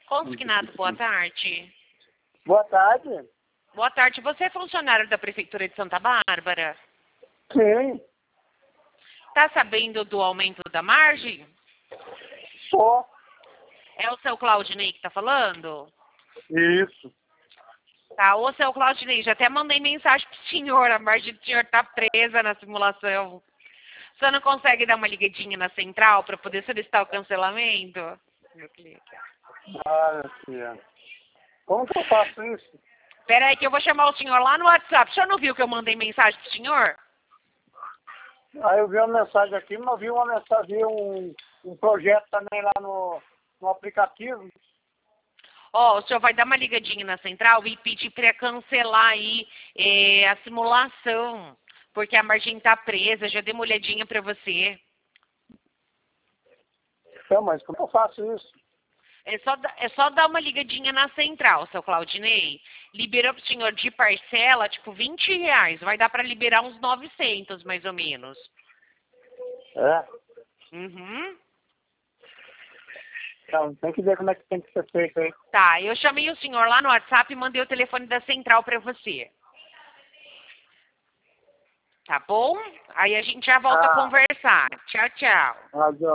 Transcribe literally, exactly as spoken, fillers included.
Consignado, boa tarde. Boa tarde. Boa tarde, você é funcionário da Prefeitura de Santa Bárbara? Sim, Tá sabendo do aumento da margem? só. É o seu Claudinei que tá falando? Isso. Tá, ô seu Claudinei, já até mandei mensagem pro senhor, a margem do senhor tá presa na simulação. Você não consegue dar uma ligadinha na central para poder solicitar o cancelamento? Meu cliente. Ah, tia. Como que eu faço isso? Pera aí que eu vou chamar o senhor lá no WhatsApp. O senhor não viu que eu mandei mensagem pro senhor? Aí eu vi uma mensagem aqui, mas eu vi uma mensagem, vi um, um projeto também lá no, no aplicativo. Ó, o senhor vai dar uma ligadinha na central e pedir para cancelar aí eh, a simulação, porque a margem tá presa. Já dei uma olhadinha para você. Então, mas como eu faço isso? É só, da- é só dar uma ligadinha na central, seu Claudinei. Liberou pro senhor de parcela, tipo, vinte reais. Vai dar para liberar uns novecentos, mais ou menos. É. Uhum. Então, tem que ver como é que tem que ser feito aí. Tá, eu chamei o senhor lá no WhatsApp e mandei o telefone da central para você. Tá bom? Aí a gente já volta a Ah, conversar. Tchau, tchau. adiós.